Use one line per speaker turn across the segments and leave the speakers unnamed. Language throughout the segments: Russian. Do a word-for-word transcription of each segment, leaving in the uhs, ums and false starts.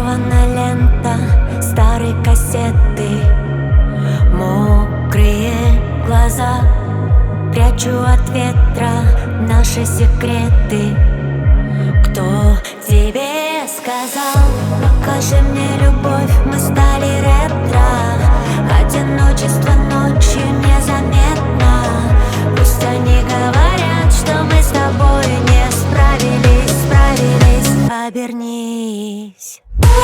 Разорвана лента старой кассеты, мокрые глаза. Прячу от ветра наши секреты. Кто тебе сказал? Покажи мне любовь, мы стали ретро. Одиночество ночью незаметно. Пусть они говорят, что мы с тобой не справились, справились. Обернись.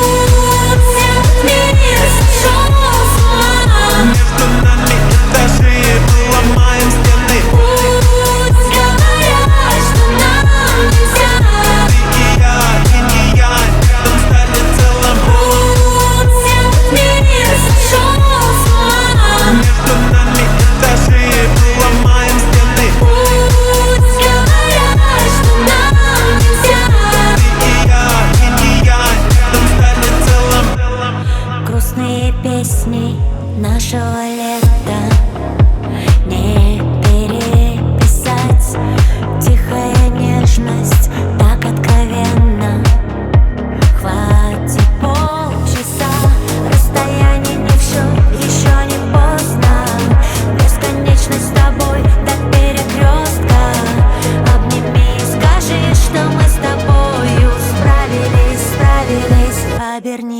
Мир сошел с ума.
Между нами этажи, мы ломаем стены.
Пусть говорят, что нам нельзя.
Ты и я, и не я, рядом стали целым.
Пусть мир сошел с ума.
Между нами этажи, мы ломаем стены.
Пусть говорят, что нам нельзя.
Ты и я, и не я, рядом стали целым.
Грустные песни нашего лета не переписать. Тихая нежность так откровенна. Хватит полчаса. Расстояние не в счет, еще не поздно. Бесконечность с тобой до перекрестка. Обними и скажи, что мы с тобою справились, справились. Обернись.